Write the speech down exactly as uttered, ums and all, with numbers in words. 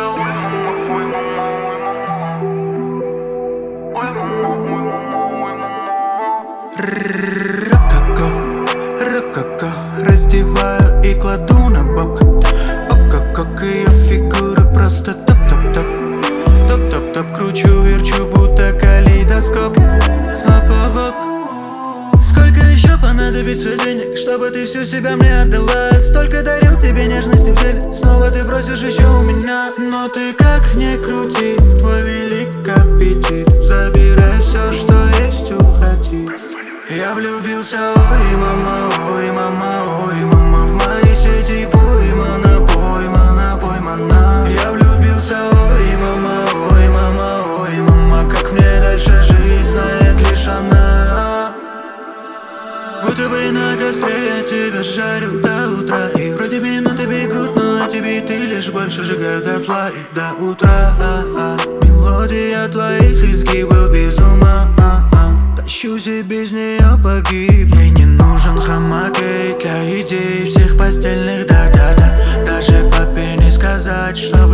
ой мама, ой мама, ой мама, ой мама, ой мама, ой мама. Рококо, рококо, раздеваю и кладу на бок. О-ко-ко, ее фигура просто топ-топ-топ. Топ-топ-топ, кручу, верчу, будто калейдоскоп. Оп-оп-оп. Сколько еще понадобится денег, чтобы ты всю себя мне отдала? Столько дарил тебе нежности в теле, снова ты просишь еще у меня. Но ты как ни крути, твой велик аппетит. Забирай все, что есть, уходи. Я влюбился, ой мама, ой мама, ой мама. В моей сети поймана, поймана, поймана. Я влюбился, ой мама, ой мама, ой мама. Как мне дальше жить, знает лишь она. Будто бы на костре я тебя жарил до утра. И вроде минуты бегут, но эти биты лишь больше сжигают дотла. И до утра мелодия твоих изгибов без ума. Тащусь и без нее погиб. Ей не нужен хамак для идей всех постельных, да-да-да. Даже папе не сказать, чтобы